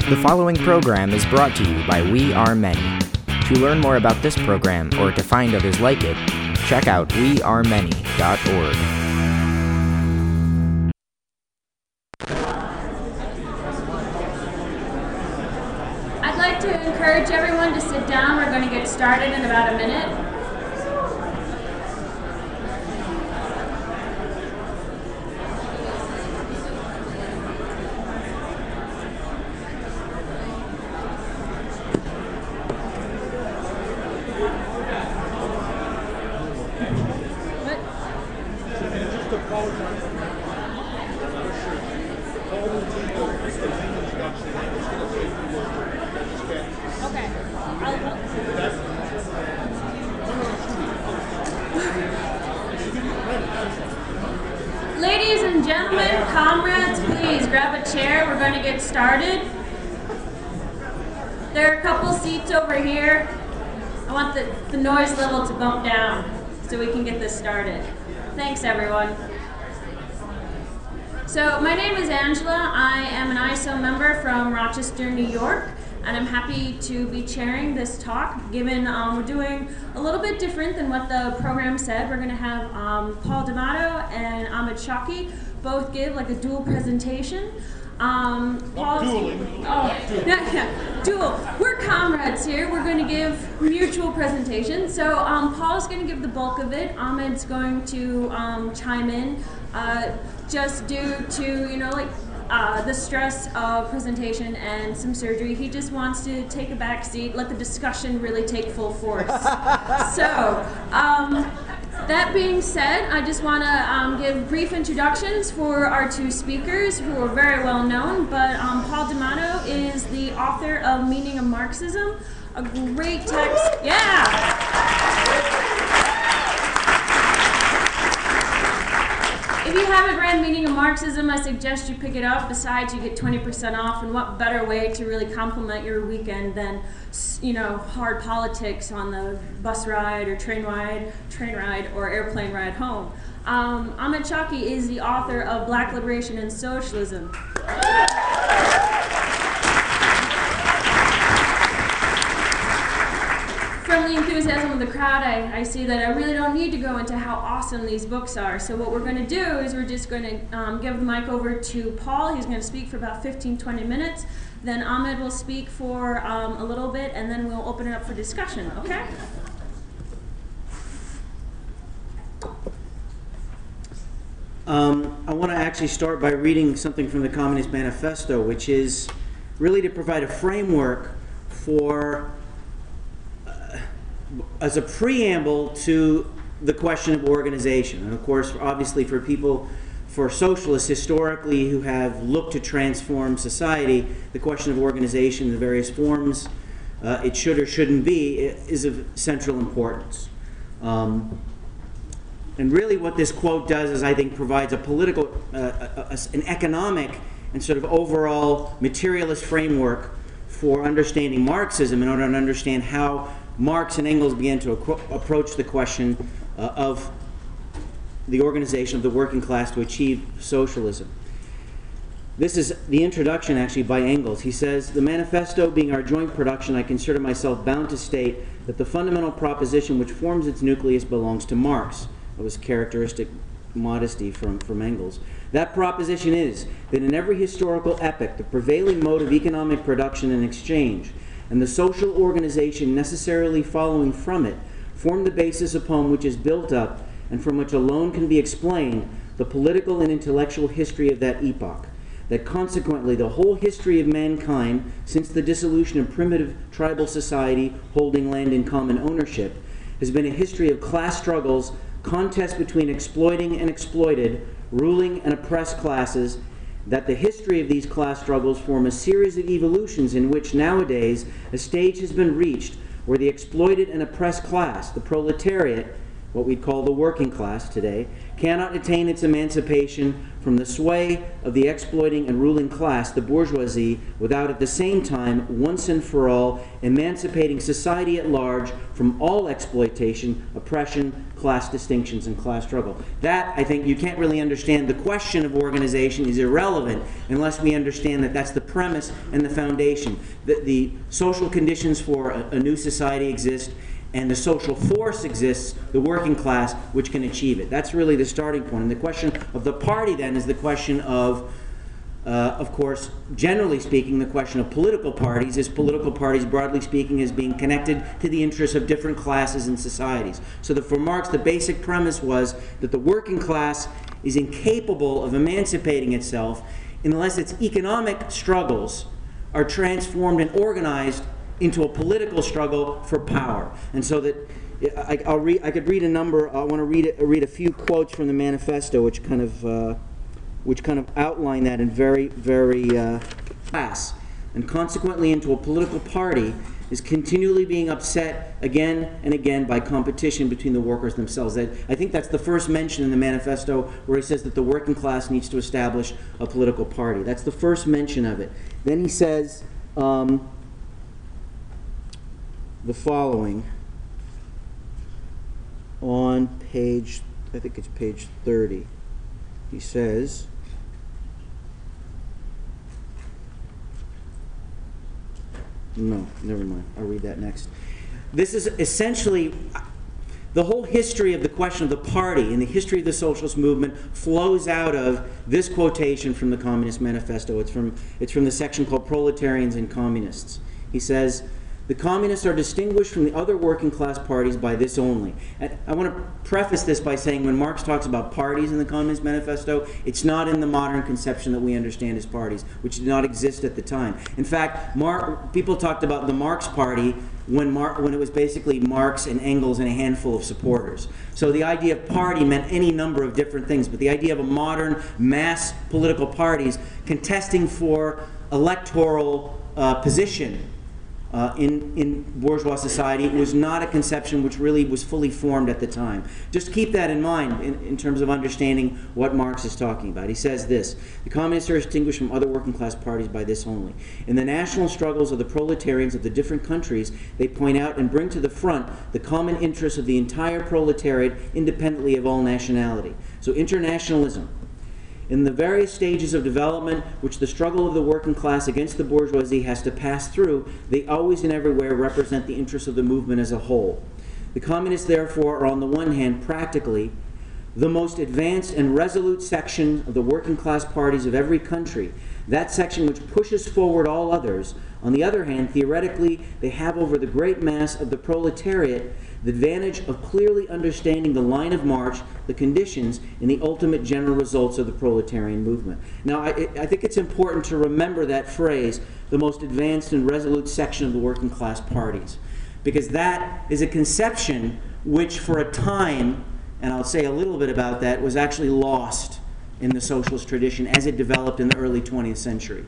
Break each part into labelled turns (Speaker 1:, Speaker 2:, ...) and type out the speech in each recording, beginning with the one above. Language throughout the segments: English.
Speaker 1: The following program is brought to you by We Are Many. To learn more about this program or to find others like it, check out wearemany.org.
Speaker 2: I'd like to encourage everyone to sit down. We're going to get started in about a minute. Ladies and gentlemen, comrades, please grab a chair. We're going to get started. There are a couple seats over here. I want the noise level to bump down so we can get this started. Thanks, everyone. So my name is Angela. I am an ISO member from Rochester, New York, and I'm happy to be chairing this talk, given we're doing a little bit different than what the program said. We're going to have Paul D'Amato and Ahmed Shawky both give like a dual presentation. Dual. We're comrades here. We're going to give mutual presentations. So Paul's going to give the bulk of it. Ahmed's going to chime in, just due to the stress of presentation and some surgery. He just wants to take a back seat, let the discussion really take full force. So, that being said, I just want to give brief introductions for our two speakers who are very well known, but Paul D'Amato is the author of Meaning of Marxism, a great text. If you haven't read Meaning of Marxism, I suggest you pick it up. Besides, you get 20% off, and what better way to really complement your weekend than, hard politics on the bus ride or train ride or airplane ride home. Ahmed Shawky is the author of Black Liberation and Socialism. From the enthusiasm of the crowd, I see that I really don't need to go into how awesome these books are. So what we're going to do is we're just going to give the mic over to Paul. He's going to speak for about 15-20 minutes. Then Ahmed will speak for a little bit, and then we'll open it up for discussion, okay?
Speaker 3: I want to actually start by reading something from the Communist Manifesto, which is really to provide a framework for as a preamble to the question of organization. And of course, obviously for socialists historically who have looked to transform society, the question of organization, the various forms it should or shouldn't be, is of central importance. And really what this quote does is, I think, provides a political, an economic and sort of overall materialist framework for understanding Marxism in order to understand how Marx and Engels began to approach the question of the organization of the working class to achieve socialism. This is the introduction, actually, by Engels. He says, "The manifesto being our joint production, I consider myself bound to state that the fundamental proposition which forms its nucleus belongs to Marx." That was characteristic modesty from Engels. "That proposition is that in every historical epoch, the prevailing mode of economic production and exchange and the social organization necessarily following from it form the basis upon which is built up, and from which alone can be explained, the political and intellectual history of that epoch. That consequently the whole history of mankind, since the dissolution of primitive tribal society holding land in common ownership, has been a history of class struggles, contests between exploiting and exploited, ruling and oppressed classes, that the history of these class struggles form a series of evolutions in which nowadays a stage has been reached where the exploited and oppressed class, the proletariat, what we'd call the working class today, cannot attain its emancipation from the sway of the exploiting and ruling class, the bourgeoisie, without at the same time, once and for all, emancipating society at large from all exploitation, oppression, class distinctions, and class struggle. That, I think, you can't really understand. The question of organization is irrelevant unless we understand that that's the premise and the foundation. The social conditions for a new society exist, and the social force exists, the working class, which can achieve it. That's really the starting point. And the question of the party, then, is the question of course, generally speaking, the question of political parties is political parties, broadly speaking, as being connected to the interests of different classes and societies. So that for Marx, the basic premise was that the working class is incapable of emancipating itself unless its economic struggles are transformed and organized into a political struggle for power. And so that I could read a number. I want to read a few quotes from the manifesto, which kind of outline that in very, very class, and consequently into a political party is continually being upset again and again by competition between the workers themselves. I think that's the first mention in the manifesto where he says that the working class needs to establish a political party. That's the first mention of it. Then he says the following on page, I think it's page 30. He says, no, never mind. I'll read that next. This is essentially the whole history of the question of the party and the history of the socialist movement flows out of this quotation from the Communist Manifesto. It's from the section called Proletarians and Communists. He says, "The communists are distinguished from the other working class parties by this only." And I want to preface this by saying when Marx talks about parties in the Communist Manifesto, it's not in the modern conception that we understand as parties, which did not exist at the time. In fact, people talked about the Marx Party when it was basically Marx and Engels and a handful of supporters. So the idea of party meant any number of different things, but the idea of a modern mass political parties contesting for electoral position in bourgeois society was not a conception which really was fully formed at the time. Just keep that in mind in terms of understanding what Marx is talking about. He says this: "The communists are distinguished from other working class parties by this only. In the national struggles of the proletarians of the different countries, they point out and bring to the front the common interests of the entire proletariat independently of all nationality." So internationalism. In the various stages of development which the struggle of the working class against the bourgeoisie has to pass through, they always and everywhere represent the interests of the movement as a whole. The communists, therefore, are on the one hand practically the most advanced and resolute section of the working class parties of every country, that section which pushes forward all others. On the other hand, theoretically, they have over the great mass of the proletariat the advantage of clearly understanding the line of march, the conditions, and the ultimate general results of the proletarian movement. Now, I think it's important to remember that phrase, the most advanced and resolute section of the working class parties, because that is a conception which for a time, and I'll say a little bit about that, was actually lost in the socialist tradition as it developed in the early 20th century.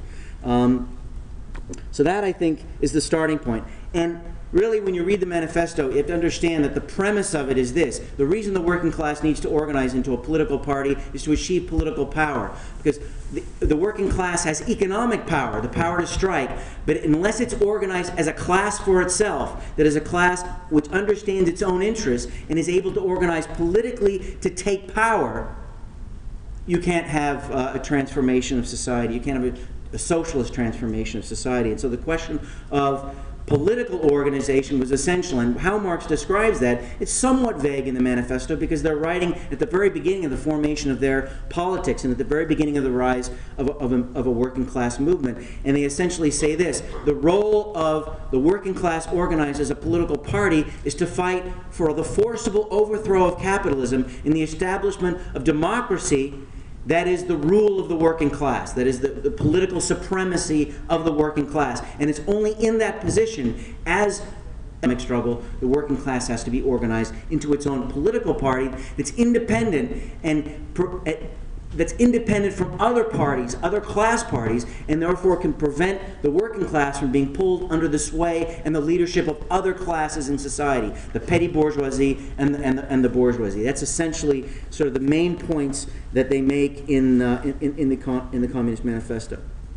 Speaker 3: So that, I think, is the starting point. And really, when you read the manifesto, you have to understand that the premise of it is this. The reason the working class needs to organize into a political party is to achieve political power. Because the working class has economic power, the power to strike, but unless it's organized as a class for itself, that is a class which understands its own interests and is able to organize politically to take power, you can't have a transformation of society. You can't have a socialist transformation of society. And so the question of political organization was essential, and how Marx describes that, it's somewhat vague in the manifesto because they're writing at the very beginning of the formation of their politics and at the very beginning of the rise of a working class movement. And they essentially say this: the role of the working class organized as a political party is to fight for the forcible overthrow of capitalism and the establishment of democracy. That is the rule of the working class. That is the political supremacy of the working class. And it's only in that position, as economic struggle, the working class has to be organized into its own political party that's independent and that's independent from other parties, other class parties, and therefore can prevent the working class from being pulled under the sway and the leadership of other classes in society, the petty bourgeoisie and the bourgeoisie. That's essentially sort of the main points that they make in the Communist Manifesto.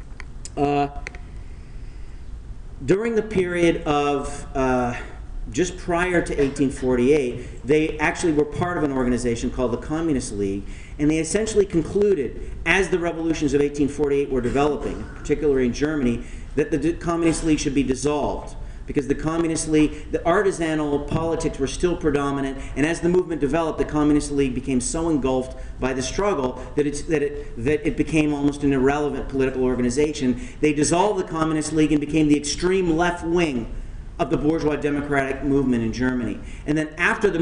Speaker 3: During the period of just prior to 1848, they actually were part of an organization called the Communist League, and they essentially concluded, as the revolutions of 1848 were developing, particularly in Germany, that the Communist League should be dissolved. Because the Communist League, the artisanal politics were still predominant, and as the movement developed, the Communist League became so engulfed by the struggle that it became almost an irrelevant political organization. They dissolved the Communist League and became the extreme left wing of the bourgeois democratic movement in Germany. And then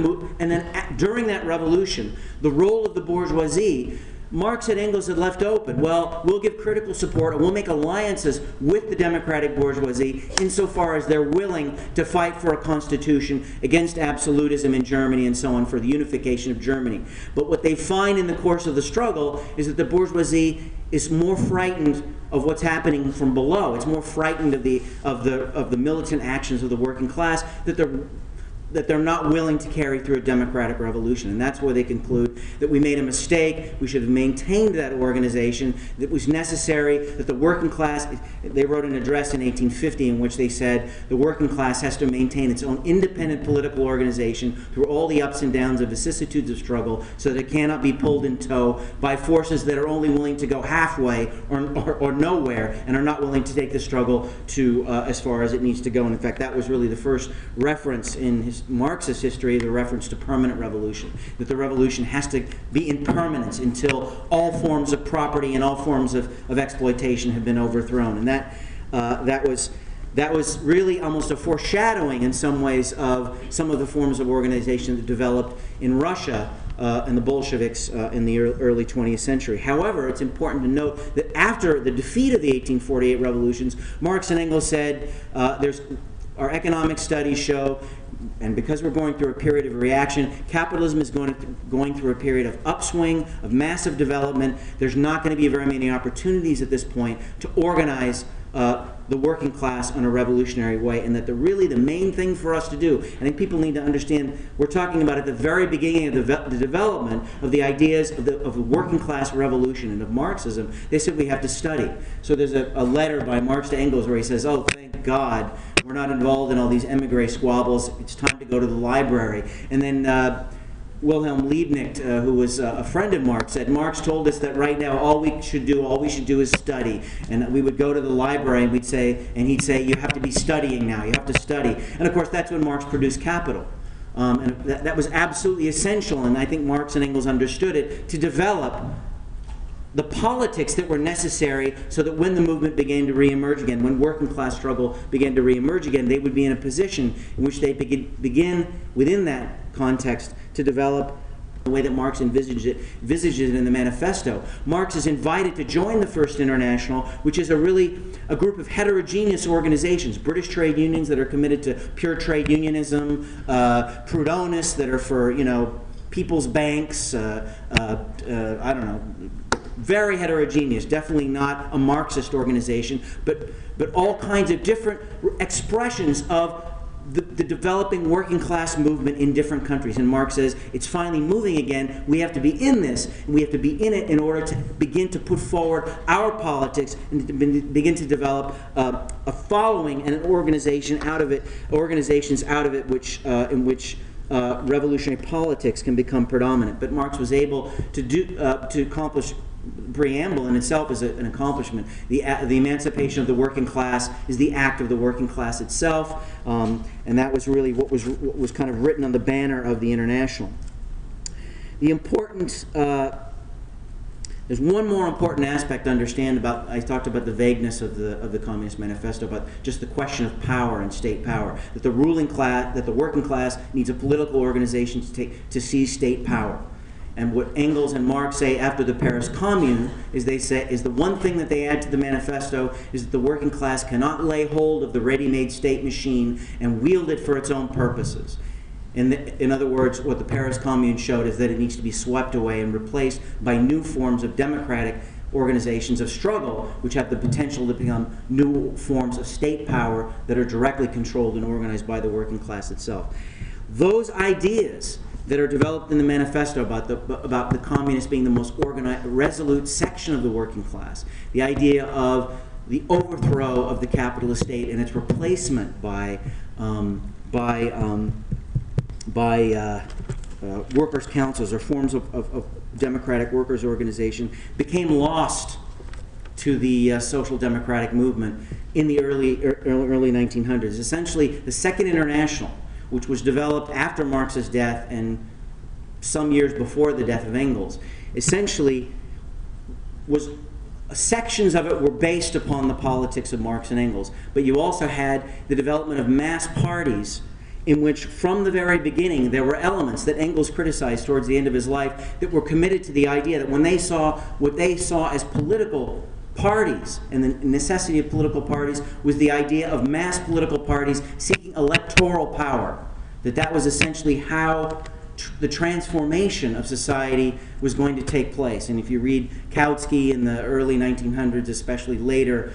Speaker 3: during that revolution, the role of the bourgeoisie, Marx and Engels had left open. Well, we'll give critical support and we'll make alliances with the democratic bourgeoisie insofar as they're willing to fight for a constitution against absolutism in Germany and so on, for the unification of Germany. But what they find in the course of the struggle is that the bourgeoisie is more frightened of what's happening from below. It's more frightened of the militant actions of the working class, that they're not willing to carry through a democratic revolution. And that's where they conclude that we made a mistake, we should have maintained that organization, that it was necessary, that the working class, they wrote an address in 1850 in which they said the working class has to maintain its own independent political organization through all the ups and downs of vicissitudes of struggle, so that it cannot be pulled in tow by forces that are only willing to go halfway or nowhere, and are not willing to take the struggle to as far as it needs to go. And in fact, that was really the first reference in Marxist history, the reference to permanent revolution, that the revolution has to be in permanence until all forms of property and all forms of exploitation have been overthrown. And that was really almost a foreshadowing in some ways of some of the forms of organization that developed in Russia and the Bolsheviks in the early 20th century. However, it's important to note that after the defeat of the 1848 revolutions, Marx and Engels said, our economic studies show, and because we're going through a period of reaction, capitalism is going through a period of upswing, of massive development. There's not going to be very many opportunities at this point to organize the working class in a revolutionary way, and that really the main thing for us to do, I think people need to understand, we're talking about at the very beginning of the development of the ideas of the working class revolution and of Marxism. They said we have to study. So there's a letter by Marx to Engels where he says, oh, thank God we're not involved in all these emigre squabbles. It's time to go to the library. And then Wilhelm Liebknecht, who was a friend of Marx, said Marx told us that right now all we should do is study. And we would go to the library and he'd say, you have to be studying now. You have to study. And of course, that's when Marx produced Capital. And that was absolutely essential, and I think Marx and Engels understood it, to develop the politics that were necessary so that when the movement began to reemerge again, when working class struggle began to reemerge again, they would be in a position in which they begin within that context to develop the way that Marx envisages it in the manifesto. Marx is invited to join the First International, which is a group of heterogeneous organizations, British trade unions that are committed to pure trade unionism, Proudhonists that are for, people's banks, I don't know, very heterogeneous, definitely not a Marxist organization, but all kinds of different expressions of the developing working class movement in different countries. And Marx says, it's finally moving again, we have to be in this, and we have to be in it in order to begin to put forward our politics and to begin to develop a following and an organizations out of it in which revolutionary politics can become predominant. But Marx was able to accomplish. Preamble in itself is an accomplishment. The emancipation of the working class is the act of the working class itself, and that was really what was kind of written on the banner of the International. The important there's one more important aspect to understand about. I talked about the vagueness of the Communist Manifesto, about just the question of power and state power. That the ruling class, that the working class needs a political organization to seize state power. And what Engels and Marx say after the Paris Commune is the one thing that they add to the manifesto is that the working class cannot lay hold of the ready-made state machine and wield it for its own purposes. In other words, what the Paris Commune showed is that it needs to be swept away and replaced by new forms of democratic organizations of struggle, which have the potential to become new forms of state power that are directly controlled and organized by the working class itself. Those ideas that are developed in the manifesto about the communists being the most organized, resolute section of the working class, the idea of the overthrow of the capitalist state and its replacement by workers' councils or forms of democratic workers' organization, became lost to the social democratic movement in the early 1900s. Essentially, the Second International, which was developed after Marx's death and some years before the death of Engels, essentially was sections of it were based upon the politics of Marx and Engels. But you also had the development of mass parties in which, from the very beginning, there were elements that Engels criticized towards the end of his life that were committed to the idea that when they saw what they saw as political parties, and the necessity of political parties was the idea of mass political parties seeking electoral power, that was essentially how the transformation of society was going to take place. And if you read Kautsky in the early 1900s, especially later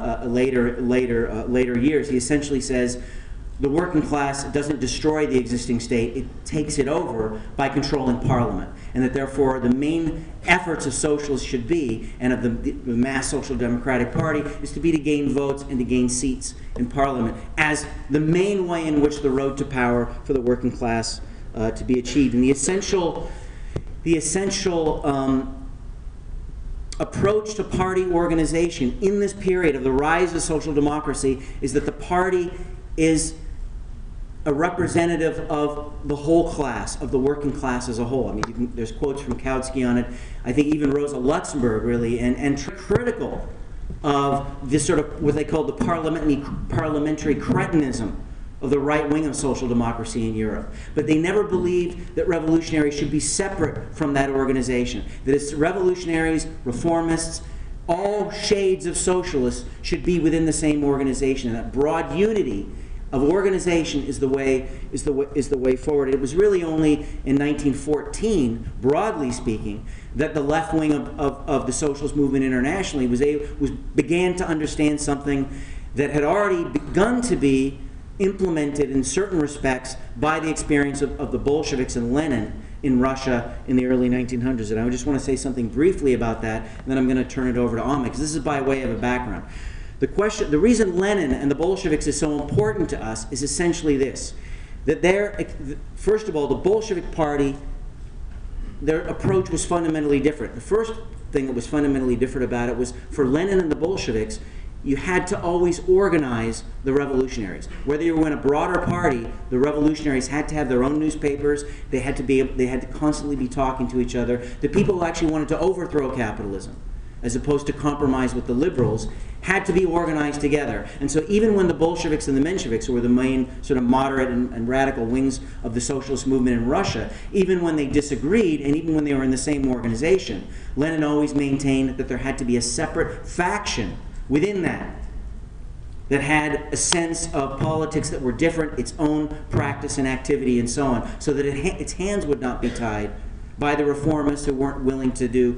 Speaker 3: years, he essentially says the working class doesn't destroy the existing state, it takes it over by controlling parliament. And that therefore the main efforts of socialists should be, and of the mass social democratic party, is to be to gain votes and to gain seats in parliament as the main way in which the road to power for the working class to be achieved. And the essential approach to party organization in this period of the rise of social democracy is that the party is a representative of the whole class, of the working class as a whole. I mean, there's quotes from Kautsky on it. I think even Rosa Luxemburg really, and critical of this sort of what they call the parliamentary cretinism of the right wing of social democracy in Europe. But they never believed that revolutionaries should be separate from that organization. That it's revolutionaries, reformists, all shades of socialists should be within the same organization. And that broad unity of organization is the way forward. It was really only in 1914, broadly speaking, that the left wing of the socialist movement internationally began to understand something that had already begun to be implemented in certain respects by the experience of the Bolsheviks and Lenin in Russia in the early 1900s. And I just want to say something briefly about that, and then I'm going to turn it over to Ahmed, because this is by way of a background. The reason Lenin and the Bolsheviks is so important to us is essentially this, that first of all, the Bolshevik Party, their approach was fundamentally different. The first thing that was fundamentally different about it was, for Lenin and the Bolsheviks, you had to always organize the revolutionaries. Whether you were in a broader party, the revolutionaries had to have their own newspapers. They had to constantly be talking to each other. The people who actually wanted to overthrow capitalism, as opposed to compromise with the liberals, had to be organized together. And so even when the Bolsheviks and the Mensheviks, who were the main sort of moderate and radical wings of the socialist movement in Russia, even when they disagreed and even when they were in the same organization, Lenin always maintained that there had to be a separate faction within that had a sense of politics that were different, its own practice and activity and so on, so that its hands would not be tied by the reformists who weren't willing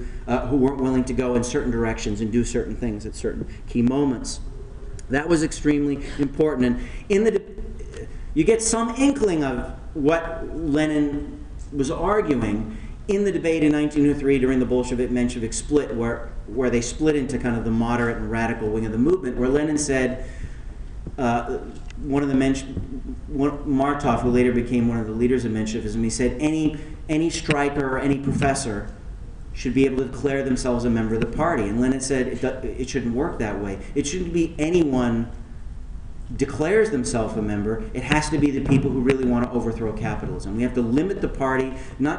Speaker 3: to go in certain directions and do certain things at certain key moments. That was extremely important. And you get some inkling of what Lenin was arguing in the debate in 1903 during the Bolshevik-Menshevik split, where they split into kind of the moderate and radical wing of the movement, where Lenin said, Martov, who later became one of the leaders of Menshevism, he said any striker or any professor should be able to declare themselves a member of the party. And Lenin said it shouldn't work that way. It shouldn't be anyone declares themselves a member. It has to be the people who really want to overthrow capitalism. We have to limit the party.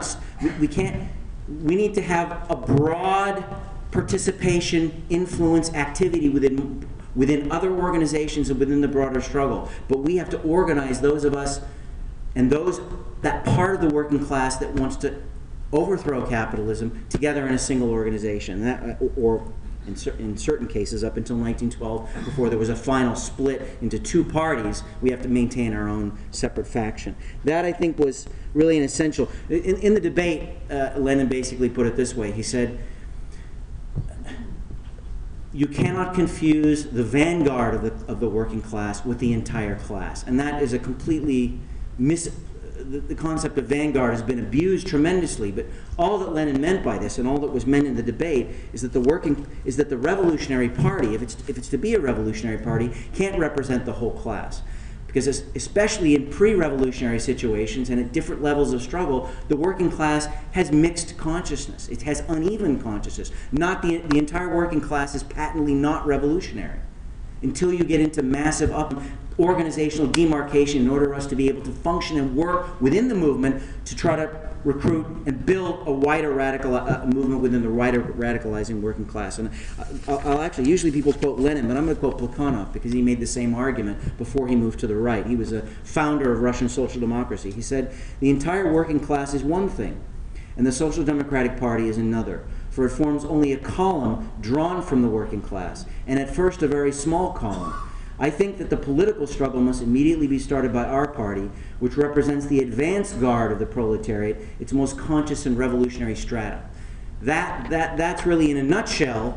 Speaker 3: We need to have a broad participation, influence, activity within other organizations and within the broader struggle. But we have to organize those of us and that part of the working class that wants to overthrow capitalism together in a single organization, or in certain cases up until 1912, before there was a final split into two parties. We have to maintain our own separate faction. That, I think, was really an essential. In the debate, Lenin basically put it this way. He said, you cannot confuse the vanguard of the working class with the entire class. And that is a completely the concept of vanguard has been abused tremendously, but all that Lenin meant by this, and all that was meant in the debate, is that the Revolutionary Party, if it's to be a revolutionary party, can't represent the whole class. Because especially in pre-revolutionary situations and at different levels of struggle, the working class has mixed consciousness. It has uneven consciousness. Not the entire working class is patently not revolutionary. Until you get into massive organizational demarcation in order for us to be able to function and work within the movement to try to recruit and build a wider movement within the wider radicalizing working class. And I'll actually, usually people quote Lenin, but I'm going to quote Plekhanov because he made the same argument before he moved to the right. He was a founder of Russian social democracy. He said, the entire working class is one thing, and the Social Democratic Party is another. For it forms only a column drawn from the working class, and at first a very small column. I think that the political struggle must immediately be started by our party, which represents the advanced guard of the proletariat, its most conscious and revolutionary strata. That's really, in a nutshell,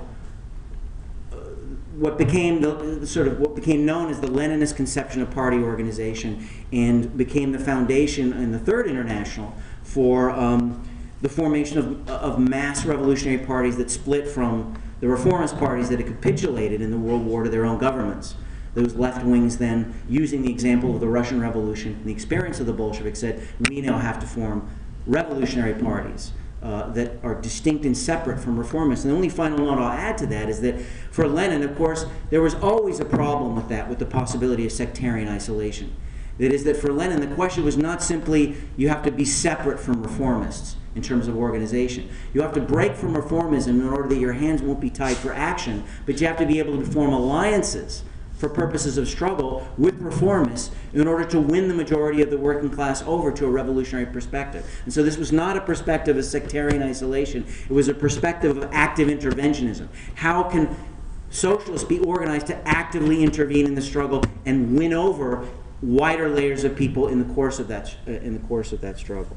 Speaker 3: what became what became known as the Leninist conception of party organization, and became the foundation in the Third International for the formation of mass revolutionary parties that split from the reformist parties that had capitulated in the World War to their own governments. Those left wings then, using the example of the Russian Revolution and the experience of the Bolsheviks, said, we now have to form revolutionary parties that are distinct and separate from reformists. And the only final note I'll add to that is that for Lenin, of course, there was always a problem with that, with the possibility of sectarian isolation. That is, that for Lenin, the question was not simply you have to be separate from reformists in terms of organization. You have to break from reformism in order that your hands won't be tied for action, but you have to be able to form alliances for purposes of struggle with reformists in order to win the majority of the working class over to a revolutionary perspective. And so this was not a perspective of sectarian isolation. It was a perspective of active interventionism. How can socialists be organized to actively intervene in the struggle and win over wider layers of people in the course of that struggle?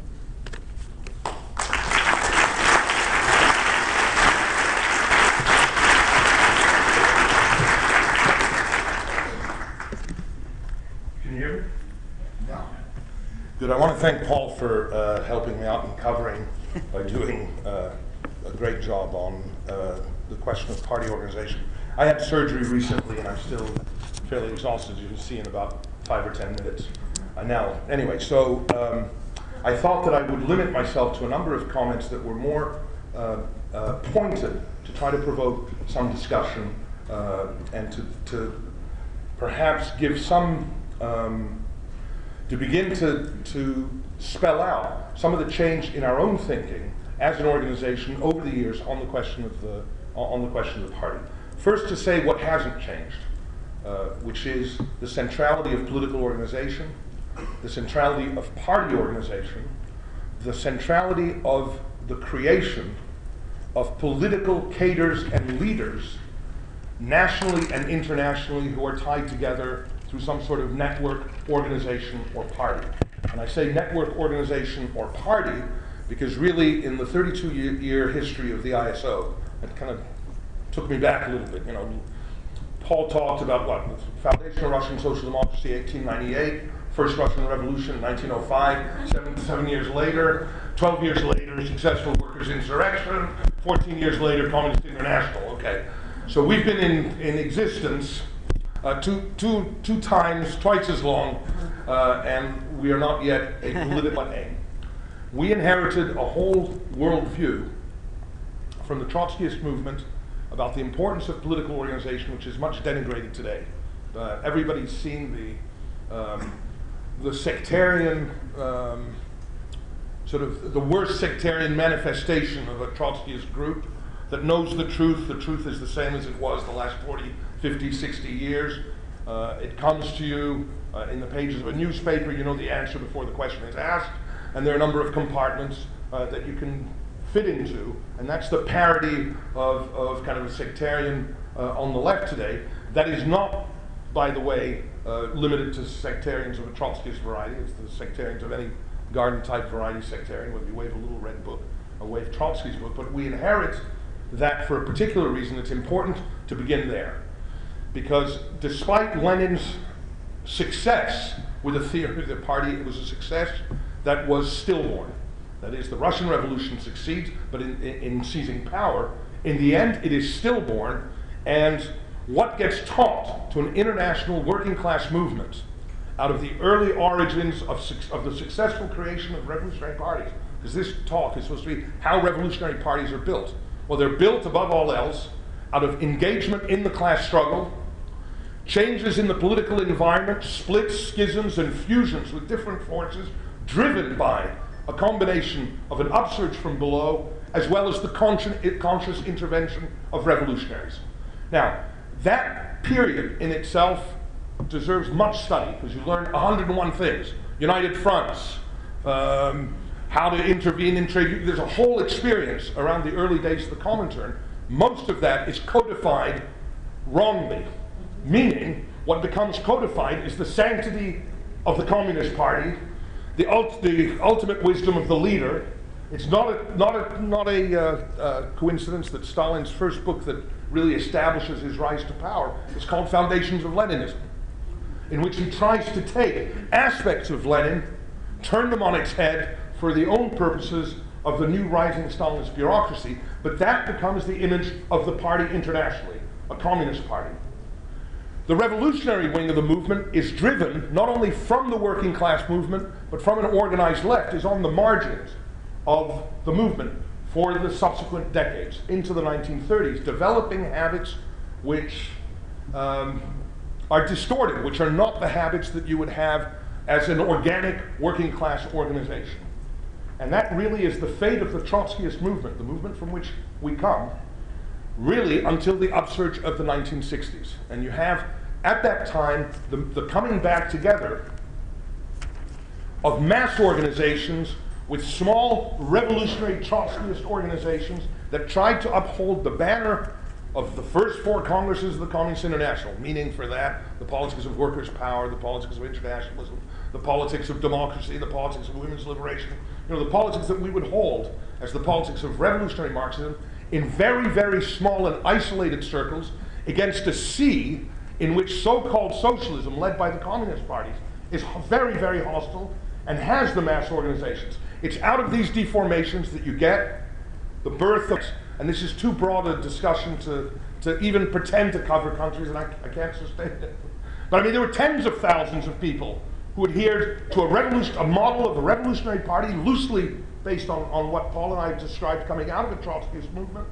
Speaker 4: Good. I want to thank Paul for helping me out in covering by doing a great job on the question of party organization. I had surgery recently, and I'm still fairly exhausted, as you can see, in about 5 or 10 minutes. Anyway, so I thought that I would limit myself to a number of comments that were more pointed to try to provoke some discussion and to perhaps give some to begin to spell out some of the change in our own thinking as an organization over the years on the question of the party. First, to say what hasn't changed, which is the centrality of political organization, the centrality of party organization, the centrality of the creation of political cadres and leaders nationally and internationally who are tied together through some sort of network, organization, or party. And I say network, organization, or party because really in the 32-year history of the ISO, it kind of took me back a little bit. You know, Paul talked about what? The foundation of Russian social democracy, 1898, First Russian Revolution, 1905, 7 years later, 12 years later, successful workers' insurrection, 14 years later, Communist International. Okay, so we've been in existence two times, twice as long, and we are not yet a political aim. We inherited a whole worldview from the Trotskyist movement about the importance of political organization, which is much denigrated today. Everybody's seen the sectarian, sort of the worst sectarian manifestation of a Trotskyist group that knows the truth is the same as it was the last 40, 50, 60 years. It comes to you in the pages of a newspaper, you know the answer before the question is asked, and there are a number of compartments that you can fit into, and that's the parody of kind of a sectarian on the left today. That is not, by the way, limited to sectarians of a Trotskyist variety. It's the sectarians of any garden-type variety sectarian, whether you wave a little red book or wave Trotsky's book. But we inherit that for a particular reason. It's important to begin there. Because despite Lenin's success with the theory of the party, it was a success that was stillborn. That is, the Russian Revolution succeeds, but in seizing power, in the end, it is stillborn, and what gets taught to an international working class movement out of the early origins of the successful creation of revolutionary parties, because this talk is supposed to be how revolutionary parties are built. Well, they're built above all else out of engagement in the class struggle, changes in the political environment, splits, schisms, and fusions with different forces, driven by a combination of an upsurge from below, as well as the conscious intervention of revolutionaries. Now, that period in itself deserves much study, because you learn 101 things. United fronts, how to intervene in trade. There's a whole experience around the early days of the Comintern. Most of that is codified wrongly, meaning what becomes codified is the sanctity of the Communist Party, the ultimate wisdom of the leader. It's not a coincidence that Stalin's first book that really establishes his rise to power is called Foundations of Leninism, in which he tries to take aspects of Lenin, turn them on its head for the own purposes of the new rising Stalinist bureaucracy, but that becomes the image of the party internationally, a communist party. The revolutionary wing of the movement is driven not only from the working class movement, but from an organized left, is on the margins of the movement for the subsequent decades into the 1930s, developing habits which are distorted, which are not the habits that you would have as an organic working class organization. And that really is the fate of the Trotskyist movement, the movement from which we come, really until the upsurge of the 1960s. And you have, at that time, the coming back together of mass organizations with small revolutionary Trotskyist organizations that tried to uphold the banner of the first four congresses of the Communist International, meaning for that the politics of workers' power, the politics of internationalism, the politics of democracy, the politics of women's liberation, the politics that we would hold as the politics of revolutionary Marxism in very, very small and isolated circles against a sea in which so-called socialism, led by the communist parties, is very, very hostile and has the mass organizations. It's out of these deformations that you get the birth of, and this is too broad a discussion to even pretend to cover countries, and I can't sustain it. But I mean, there were tens of thousands of people who adhered to a model of a revolutionary party loosely based on what Paul and I described coming out of the Trotskyist movement,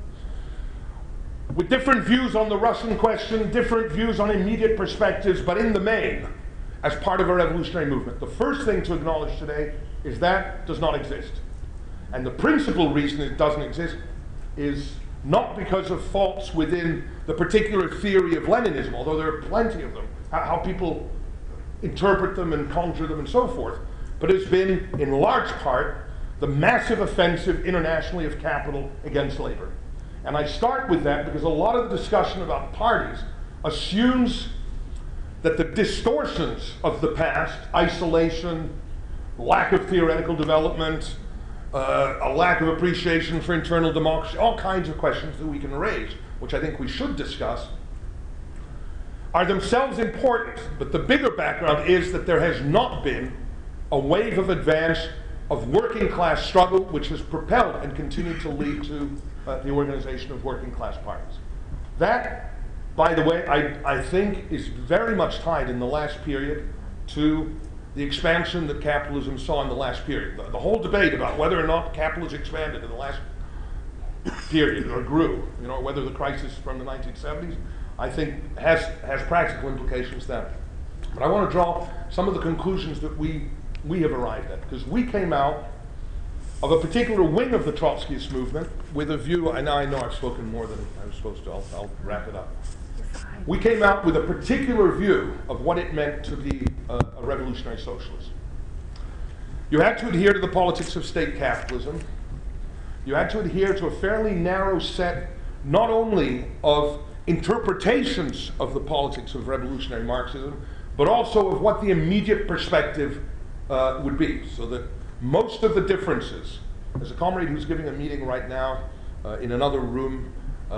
Speaker 4: with different views on the Russian question, different views on immediate perspectives, but in the main, as part of a revolutionary movement. The first thing to acknowledge today is that does not exist. And the principal reason it doesn't exist is not because of faults within the particular theory of Leninism, although there are plenty of them, how people interpret them and conjure them and so forth, but it's been, in large part, the massive offensive internationally of capital against labor. And I start with that because a lot of the discussion about parties assumes that the distortions of the past, isolation, lack of theoretical development, a lack of appreciation for internal democracy, all kinds of questions that we can raise, which I think we should discuss, are themselves important. But the bigger background is that there has not been a wave of advance of working class struggle which has propelled and continued to lead to the organization of working class parties. That, by the way, I think is very much tied in the last period to the expansion that capitalism saw in the last period. The whole debate about whether or not capitalism expanded in the last period or grew, whether the crisis from the 1970s, I think has practical implications then. But I want to draw some of the conclusions that we have arrived at, because we came out of a particular wing of the Trotskyist movement with a view, and I know I've spoken more than I was supposed to, I'll wrap it up. We came out with a particular view of what it meant to be a revolutionary socialist. You had to adhere to the politics of state capitalism. You had to adhere to a fairly narrow set, not only of interpretations of the politics of revolutionary Marxism, but also of what the immediate perspective would be. So that most of the differences, there's a comrade who's giving a meeting right now in another room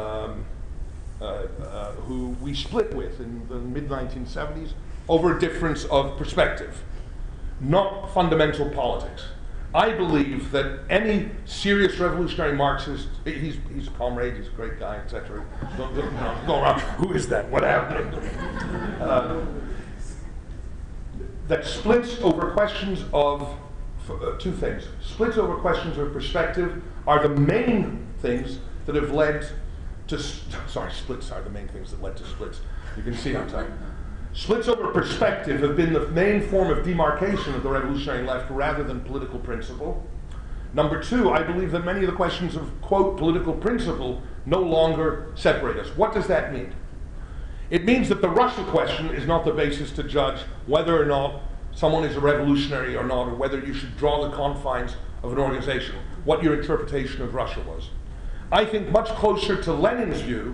Speaker 4: who we split with in the mid-1970s over a difference of perspective, not fundamental politics. I believe that any serious revolutionary Marxist, he's a comrade, he's a great guy, etc. Don't go around, who is that, what happened? That splits over questions of two things. Splits over questions of perspective are the main things that have led to, splits are the main things that led to splits. You can see I'm talking. Splits over perspective have been the main form of demarcation of the revolutionary left rather than political principle. Number two, I believe that many of the questions of, quote, political principle no longer separate us. What does that mean? It means that the Russia question is not the basis to judge whether or not someone is a revolutionary or not, or whether you should draw the confines of an organization, what your interpretation of Russia was. I think much closer to Lenin's view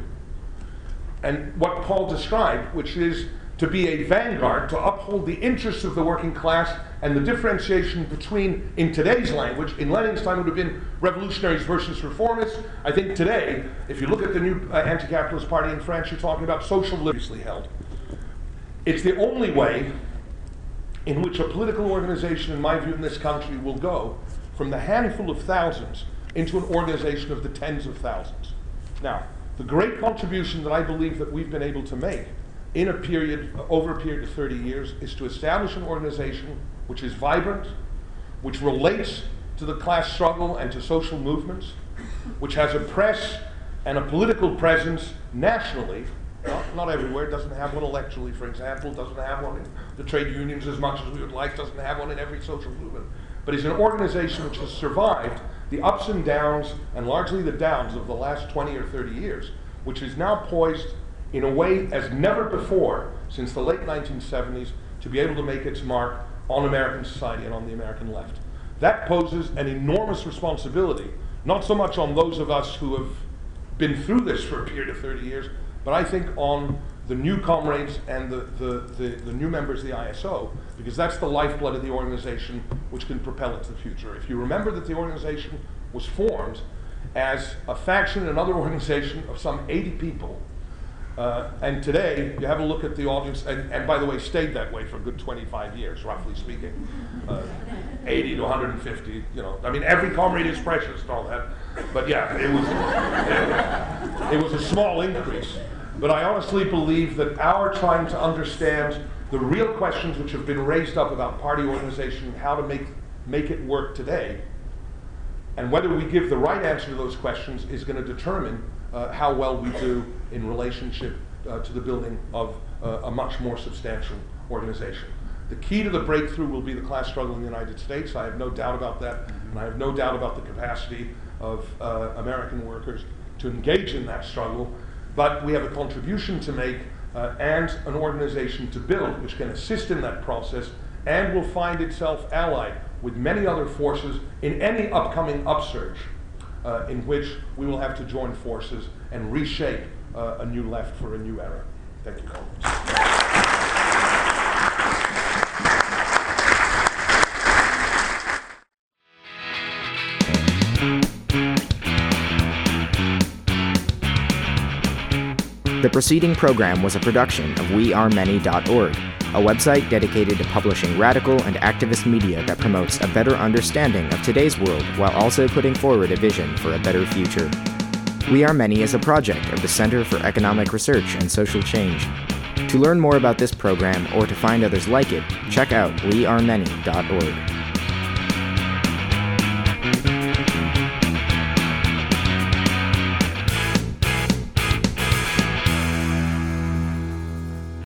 Speaker 4: and what Paul described, which is to be a vanguard, to uphold the interests of the working class, and the differentiation between, in today's language, in Lenin's time it would have been revolutionaries versus reformists. I think today, if you look at the new anti-capitalist party in France, you're talking about social liberty held. It's the only way in which a political organization, in my view, in this country will go from the handful of thousands into an organization of the tens of thousands. Now, the great contribution that I believe that we've been able to make in a period, over a period of 30 years, is to establish an organization which is vibrant, which relates to the class struggle and to social movements, which has a press and a political presence nationally, not everywhere, doesn't have one electorally, for example, doesn't have one in the trade unions as much as we would like, doesn't have one in every social movement, but is an organization which has survived the ups and downs, and largely the downs of the last 20 or 30 years, which is now poised in a way as never before since the late 1970s to be able to make its mark on American society and on the American left. That poses an enormous responsibility, not so much on those of us who have been through this for a period of 30 years, but I think on the new comrades and the new members of the ISO, because that's the lifeblood of the organization which can propel it to the future. If you remember that the organization was formed as a faction in another organization of some 80 people, and today, you have a look at the audience, and by the way, stayed that way for a good 25 years, roughly speaking. 80 to 150, you know. I mean, every comrade is precious and all that. But yeah, it was a small increase. But I honestly believe that our trying to understand the real questions which have been raised up about party organization and how to make it work today, and whether we give the right answer to those questions is going to determine how well we do in relationship to the building of a much more substantial organization. The key to the breakthrough will be the class struggle in the United States. I have no doubt about that, and I have no doubt about the capacity of American workers to engage in that struggle. But we have a contribution to make and an organization to build which can assist in that process and will find itself allied with many other forces in any upcoming upsurge in which we will have to join forces and reshape a new left for a new era. Thank you, colleagues.
Speaker 1: The preceding program was a production of wearemany.org, a website dedicated to publishing radical and activist media that promotes a better understanding of today's world while also putting forward a vision for a better future. We Are Many is a project of the Center for Economic Research and Social Change. To learn more about this program or to find others like it, check out wearemany.org.